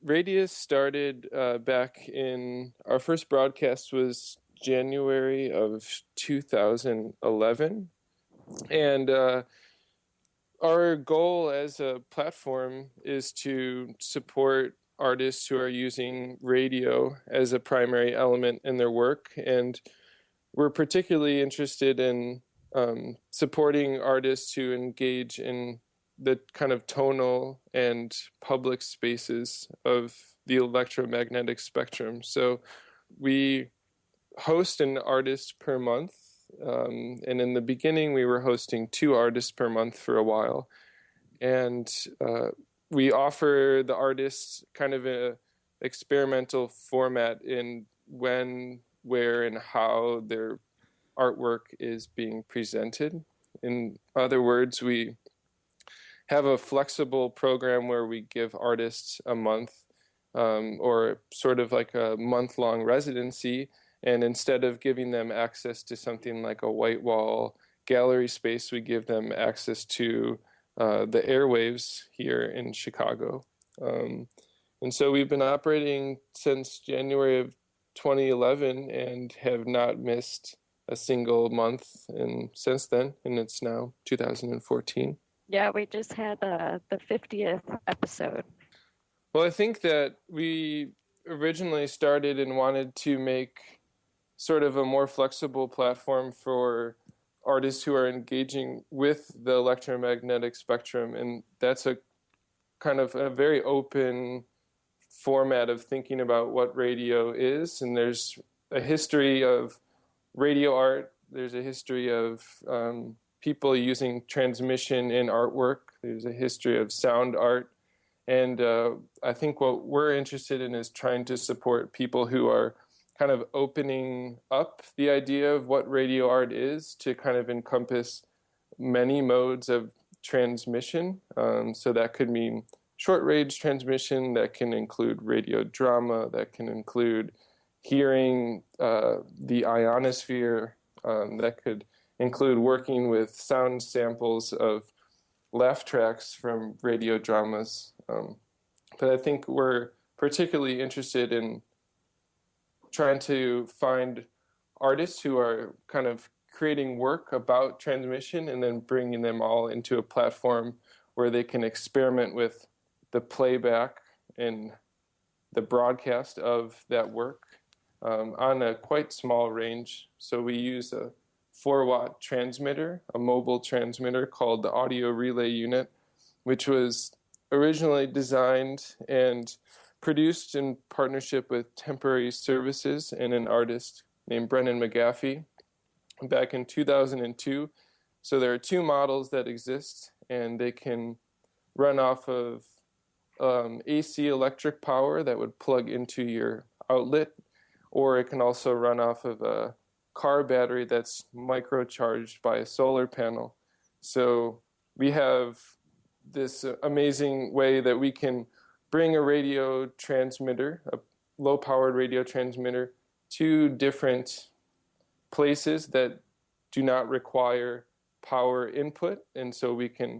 Radius started back in our first broadcast was January of 2011. And our goal as a platform is to support artists who are using radio as a primary element in their work. And we're particularly interested in supporting artists who engage in the kind of tonal and public spaces of the electromagnetic spectrum. So we host an artist per month. And in the beginning, we were hosting 2 artists per month for a while. And we offer the artists kind of an experimental format in when, where, and how their artwork is being presented. In other words, we have a flexible program where we give artists a month or sort of like a month-long residency. And instead of giving them access to something like a white wall gallery space, we give them access to the airwaves here in Chicago. And so we've been operating since January of 2011 and have not missed a single month since then, and it's now 2014. Yeah, we just had the 50th episode. Well, I think that we originally started and wanted to make sort of a more flexible platform for artists who are engaging with the electromagnetic spectrum. And that's a kind of a very open format of thinking about what radio is. And there's a history of radio art. There's a history of people using transmission in artwork. There's a history of sound art. And I think what we're interested in is trying to support people who are kind of opening up the idea of what radio art is to kind of encompass many modes of transmission. So that could mean short-range transmission, that can include radio drama, that can include hearing the ionosphere, that could include working with sound samples of laugh tracks from radio dramas. But I think we're particularly interested in trying to find artists who are kind of creating work about transmission and then bringing them all into a platform where they can experiment with the playback and the broadcast of that work on a quite small range. So we use a 4-watt transmitter, a mobile transmitter called the Audio Relay Unit, which was originally designed and produced in partnership with Temporary Services and an artist named Brennan McGaffey back in 2002. So there are 2 models that exist, and they can run off of AC electric power that would plug into your outlet, or it can also run off of a car battery that's microcharged by a solar panel. So we have this amazing way that we can bring a radio transmitter, a low-powered radio transmitter, to different places that do not require power input. And so we can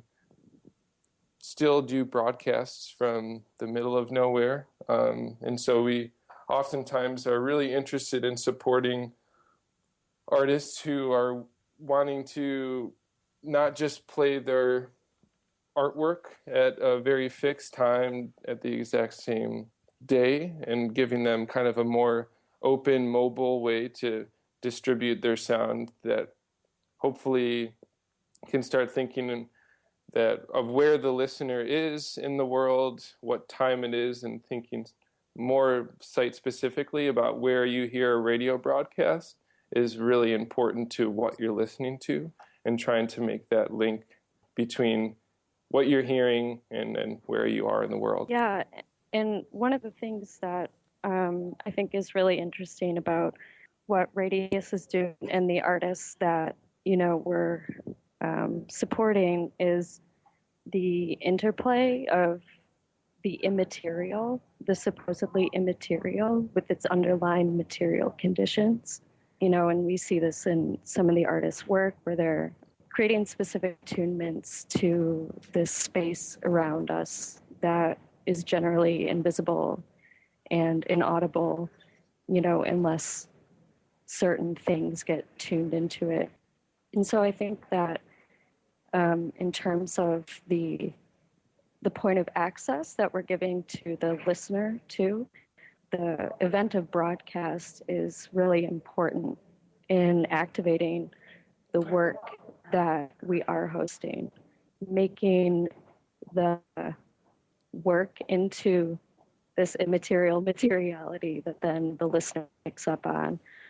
still do broadcasts from the middle of nowhere. And so we oftentimes are really interested in supporting artists who are wanting to not just play their artwork at a very fixed time at the exact same day, and giving them kind of a more open, mobile way to distribute their sound that hopefully can start thinking that of where the listener is in the world, what time it is, and thinking more site-specifically about where you hear a radio broadcast is really important to what you're listening to, and trying to make that link between what you're hearing and where you are in the world. Yeah, and one of the things that I think is really interesting about what Radius is doing and the artists that, we're supporting is the interplay of the immaterial, the supposedly immaterial, with its underlying material conditions. And we see this in some of the artists' work where they're creating specific attunements to this space around us that is generally invisible and inaudible, unless certain things get tuned into it. And so I think that in terms of the point of access that we're giving to the listener too, the event of broadcast is really important in activating the work that we are hosting, making the work into this immaterial materiality that then the listener picks up on.